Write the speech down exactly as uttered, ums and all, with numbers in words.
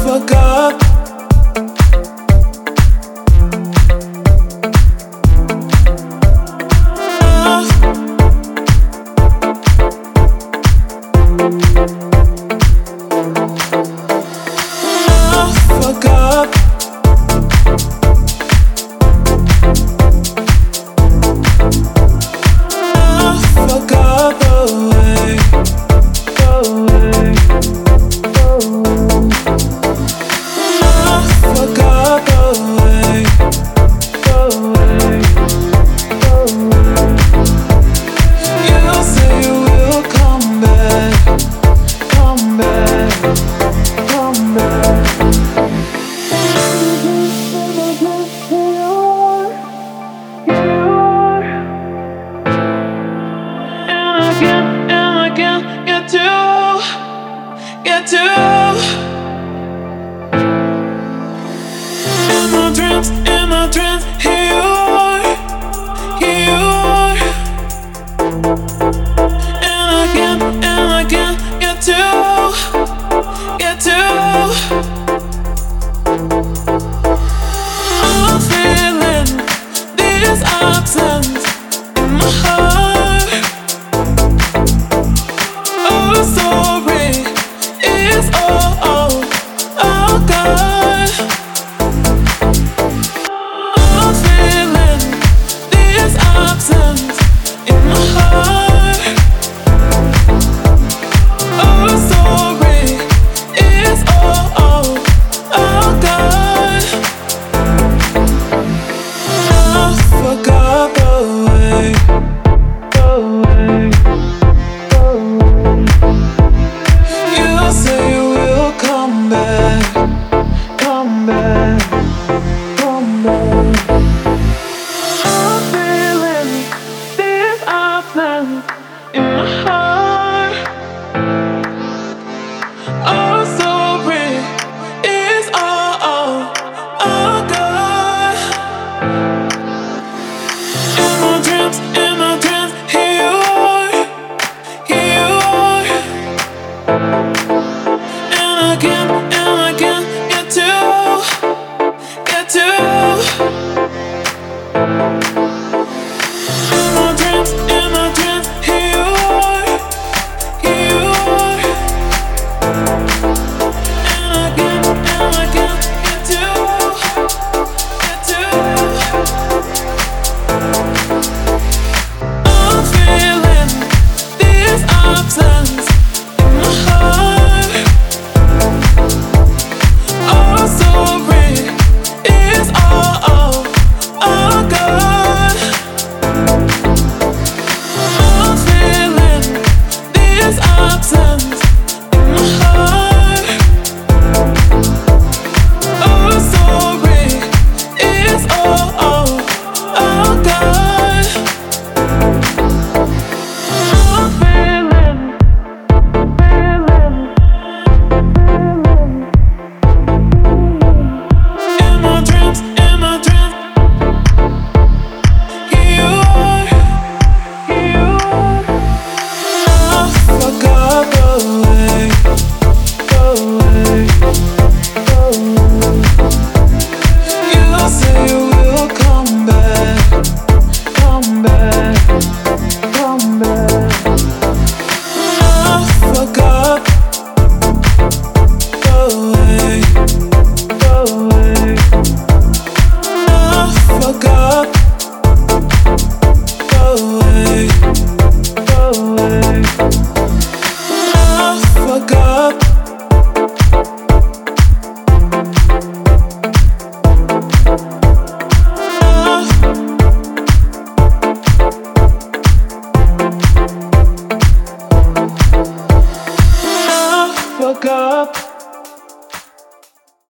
forgot. Get to in my dreams, in my dreams, here you are, here you are, and I can't, and I can't get to, get to. I'm feeling this absence in my heart. Oh, sorry. It's all, all, all gone. I'm feeling this absence in my heart. Oh, sorry, it's all, all, all gone. I forgot the way, the way, the way. You say you will come back, come back, come back. I'm feeling this absence in my heart.